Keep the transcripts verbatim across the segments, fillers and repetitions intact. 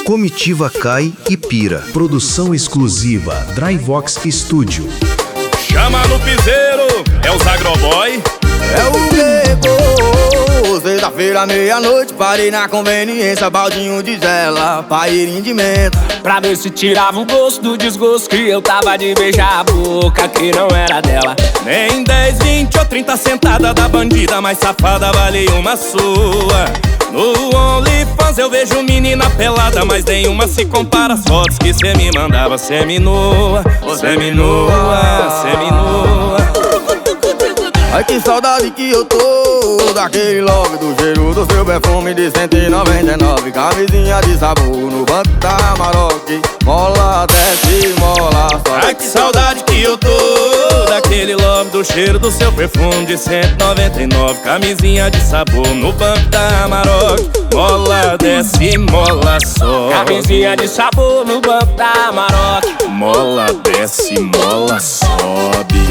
Comitiva cai e pira. Produção exclusiva Dryvox Studio. Chama no piseiro, é o Zagroboy. É o Bebo. Sexta-feira, meia-noite, parei na conveniência, baldinho de gela, pairinho de menta, pra ver se tirava o gosto do desgosto que eu tava de beijar a boca que não era dela. Nem dez, vinte ou trinta sentada da bandida mais safada vale uma sua. No OnlyFans eu vejo menina pelada, mas nenhuma se compara às fotos que cê me mandava. Semi-nua, semi-nua, semi-nua. Ai, que saudade que eu tô daquele love, do cheiro do seu perfume de cento e noventa e nove. Camisinha de sabor no banco da Amarok. Mola, desce, mola, sobe. Ai, que saudade que eu tô daquele love, do cheiro do seu perfume de cento e noventa e nove. Camisinha de sabor no banco da Amarok. Mola, desce, mola, sobe. Camisinha de sabor no banco da Amarok. Mola, desce, mola, sobe.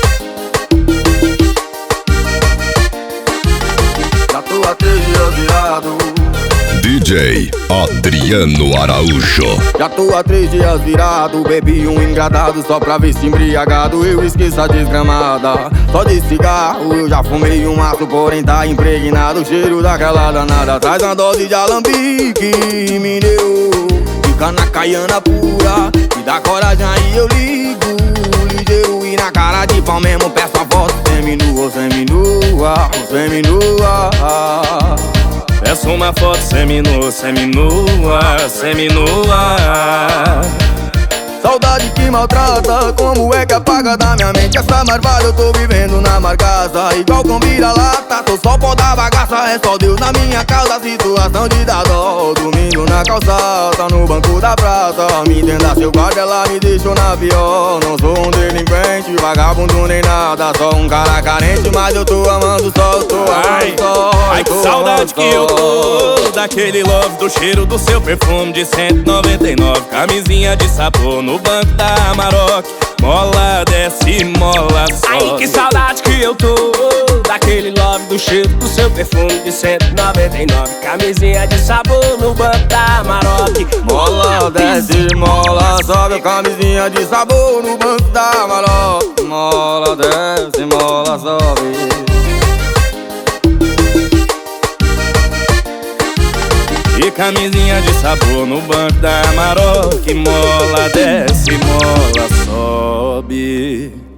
Já tô há três dias virado. D J Adriano Araújo. Já tô há três dias virado. Bebi um engradado só pra ver se embriagado eu esqueço a desgramada. Só de cigarro eu já fumei um maço, porém tá impregnado o cheiro daquela danada. Traz uma dose de alambique, me deu. Fica na caiana pura, me dá coragem aí eu ligo. Ligeiro e na cara de pau mesmo peço a voz. Seminua, seminua, seminua. Peço uma foto seminua, seminua, seminua. Saudade que maltrata, como é que apaga da minha mente essa marvada? Eu tô vivendo na marcaça, igual com vira-lata. Tô só pó da bagaça, é só Deus na minha causa. Situação de dar dó, domingo na calçada, no banco da praça. Me entenda seu guarda, ela me deixou na pior. Não sou um delinquente, vagabundo nem nada, só um cara carente, mas eu tô amando só, eu tô amando só. Ai, que saudade que eu tô daquele love, do cheiro do seu perfume de cento e noventa e nove. Camisinha de sabor no banco da Amarok. Mola, desce, mola, sobe. Ai, que saudade que eu tô daquele love, do cheiro do seu perfume de cento e noventa e nove. Camisinha de sabor no banco da Amarok. Mola, desce, mola, sobe. Camisinha de sabor no banco da Amarok. Mola, desce, mola, sobe. E camisinha de sabor no banco da Amarok. Mola, desce, mola, sobe.